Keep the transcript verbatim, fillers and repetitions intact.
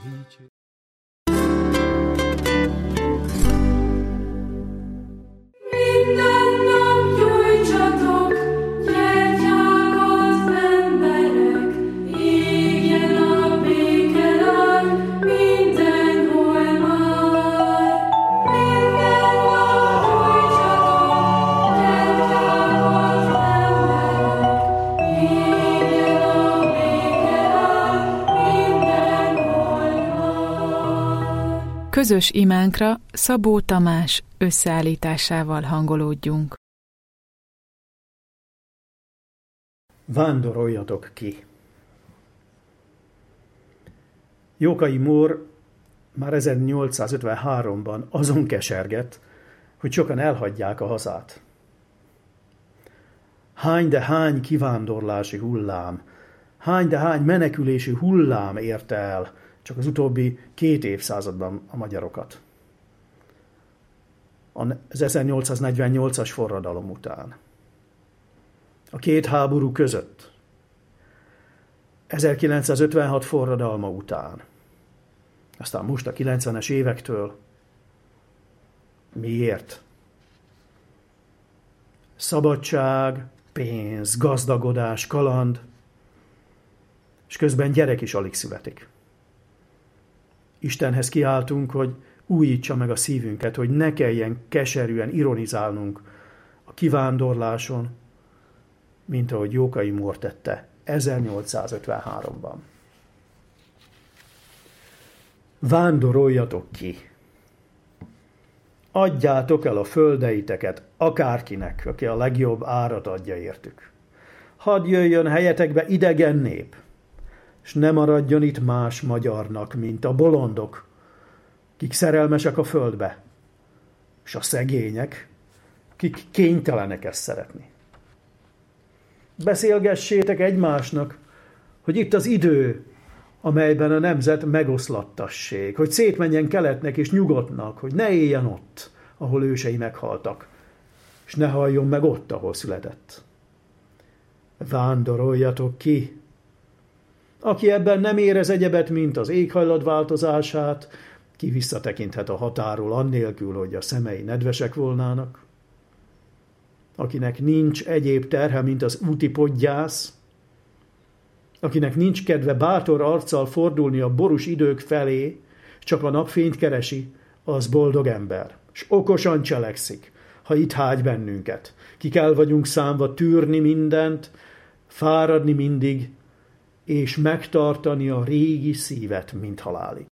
Közös imánkra Szabó Tamás összeállításával hangolódjunk. Vándoroljatok ki! Jókai Mór már ezernyolcszázötvenháromban azon kesergett, hogy sokan elhagyják a hazát. Hány de hány kivándorlási hullám, hány de hány menekülési hullám érte el csak az utóbbi két évszázadban a magyarokat. Az ezernyolcszáznegyvennyolcas forradalom után. A két háború között. ezerkilencszázötvenhat forradalma után. Aztán most a kilencvenes évektől. Miért? Szabadság, pénz, gazdagodás, kaland, és közben gyerek is alig születik. Istenhez kiáltunk, hogy újítsa meg a szívünket, hogy ne kelljen keserűen ironizálnunk a kivándorláson, mint ahogy Jókai Mór tette ezernyolcszázötvenháromban. Vándoroljatok ki! Adjátok el a földeiteket akárkinek, aki a legjobb árat adja értük. Hadd jöjjön helyetekbe idegen nép, és ne maradjon itt más magyarnak, mint a bolondok, kik szerelmesek a földbe, és a szegények, kik kénytelenek ezt szeretni. Beszélgessétek egymásnak, hogy itt az idő, amelyben a nemzet megoszlattassék, hogy szétmenjen keletnek és nyugodtnak, hogy ne éljen ott, ahol ősei meghaltak, és ne halljon meg ott, ahol született. Vándoroljatok ki! Aki ebben nem érez egyebet, mint az éghajlat változását, ki visszatekinthet a határól annélkül, hogy a szemei nedvesek volnának. Akinek nincs egyéb terhe, mint az úti podgyász, akinek nincs kedve bátor arccal fordulni a borús idők felé, csak a napfényt keresi, az boldog ember, s okosan cselekszik, ha itt hágy bennünket. Kik el vagyunk számva tűrni mindent, fáradni mindig, és megtartani a régi szívet, mint halálig.